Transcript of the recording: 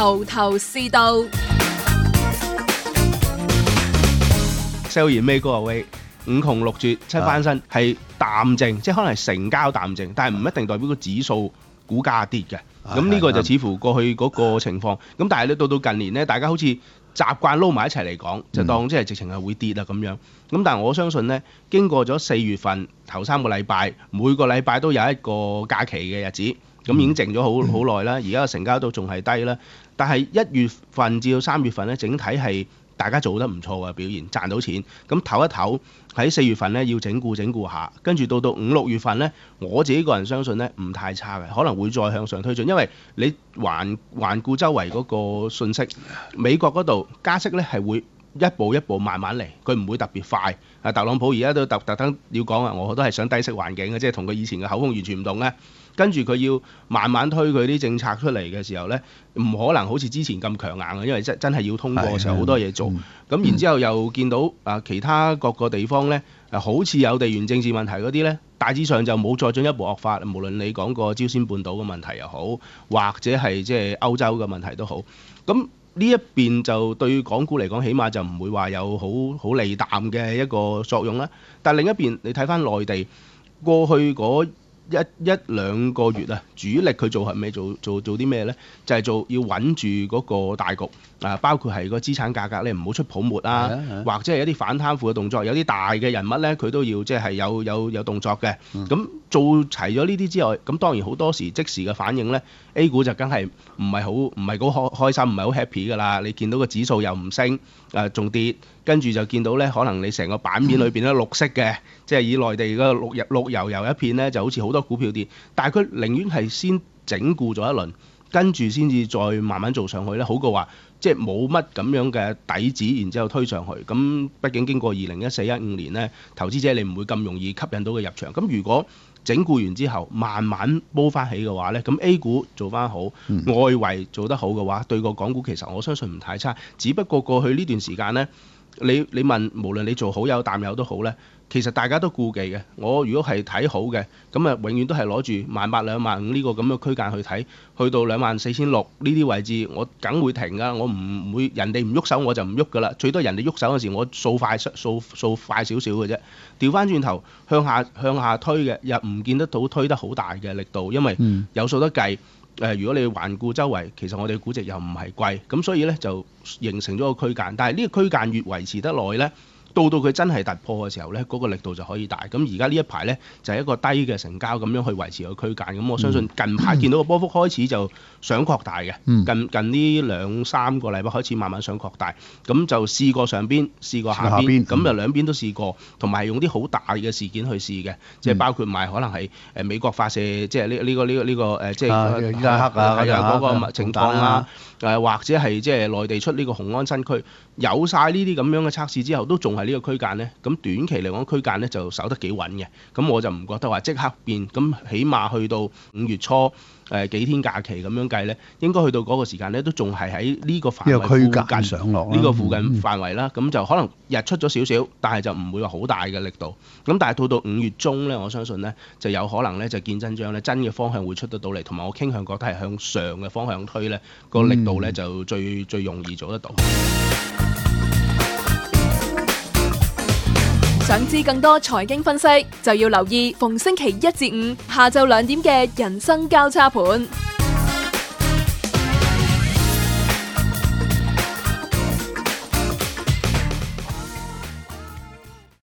頭頭是道。 sell 完尾嗰個位五窮六絕七翻身係淡靜，即係可能係成交淡靜，但係唔一定代表個指數股價跌嘅。咁呢個就似乎過去嗰個情況。咁但係咧到近年咧，大家好似習慣撈埋一齊嚟講，就當即係直情係會跌啦咁樣。咁但係我相信咧，經過咗4月份頭3個禮拜，每個禮拜都有一個假期嘅日子，咁已經靜咗好耐啦。而家嘅成交都仲係低啦。但係1月份至到3月份咧，整體係大家做得唔錯嘅表現，賺到錢。咁唞一唞喺4月份咧要整固下，跟住到5、6月份咧，我自己個人相信咧唔太差嘅，可能會再向上推進，因為你環顧周圍嗰個信息，美國嗰度加息咧係會一步一步慢慢嚟，佢唔會特別快。特朗普而家都特登要講啊，我都係想低息環境嘅，即係同佢以前嘅口風完全唔同咧。跟住佢要慢慢推佢啲政策出嚟嘅時候咧，唔可能好似之前咁強硬嘅，因為真係要通過嘅時候好多嘢做。咁然之後又見到其他各個地方咧，好似有地緣政治問題嗰啲咧，大致上就冇再進一步惡化。無論你講個朝鮮半島嘅問題又好，或者係即係歐洲嘅問題都好，咁呢一邊就對港股嚟講，起碼就唔會話有好利淡嘅一個作用啦。但另一邊你睇翻內地過去嗰一兩個月啊，主力佢做係咩？做啲咩呢？就係要穩住嗰個大局包括係個資產價格咧唔好出泡沫啊，或者係一啲反貪腐嘅動作，有啲大嘅人物呢，佢都要即係有動作嘅。咁做齊咗呢啲之外，咁當然好多時即時嘅反應呢 A 股就梗係唔係好開心，唔係好 happy 㗎啦。你見到個指數又唔升，仲跌，跟住就見到呢，可能你成個版面裏邊咧綠色嘅，即係以內地嗰個綠油一片呢，就好似好多股票跌，但係佢寧願係先整固咗一輪，跟住先至再慢慢做上去咧，好過話即係冇乜咁樣嘅底子，然之後推上去。咁畢竟經過2014-15年呢，投資者你唔會咁容易吸引到佢入場。咁如果整固完之後慢慢煲翻起嘅話呢，咁 A 股做翻好，外圍做得好嘅話，對個港股其實我相信唔太差。只不過過去呢段時間呢，你問無論你做好友淡友都好呢，其實大家都顧忌嘅。我如果係睇好嘅，咁永遠都係攞住18,000、25,000呢個咁嘅區間去睇，去到24,600呢啲位置，我梗會停㗎。我唔會人哋唔喐手我就唔喐㗎啦。最多人哋喐手嗰時，我掃快少少嘅啫。調翻轉頭向下推嘅，又唔見得到推得好大嘅力度，因為有數得計。如果你環顧周圍，其實我哋估值又唔係貴，咁所以呢就形成咗個區間。但係呢個區間越維持得耐呢，到佢真係突破嘅時候呢，嗰個力度就可以大。咁而家呢一排呢，就係一個低嘅成交咁樣去維持個區間。咁我相信近排見到個波幅開始就想擴大嘅，近呢2-3個禮拜開始慢慢想擴大。咁就試過上邊，試過下邊，咁就兩邊都試過，同埋用啲好大嘅事件去試嘅，即係包括埋可能係美國發射，即係呢個即係伊拉克嗰個情況啊，或者係即係內地出呢個雄安新區，有晒呢啲咁樣嘅測試之後，都仲係呢個區間呢。咁短期嚟講區間呢就守得幾穩嘅。咁我就唔覺得話即刻變。咁起碼去到5月初幾天假期咁樣計呢，應該去到嗰個時間呢，都仲係喺呢個範圍附近上落呢個附近範圍啦。咁就可能日出咗少少，但係就唔會話好大嘅力度。咁但係到5月中呢，我相信呢就有可能呢就見真章呢，真嘅方向會出得到嚟，同埋我傾向覺得係向上嘅方向推呢，個力度呢就最容易做得到。 想知更多財經分析，就要留意逢星期1至5下晝2點嘅人生交叉盤。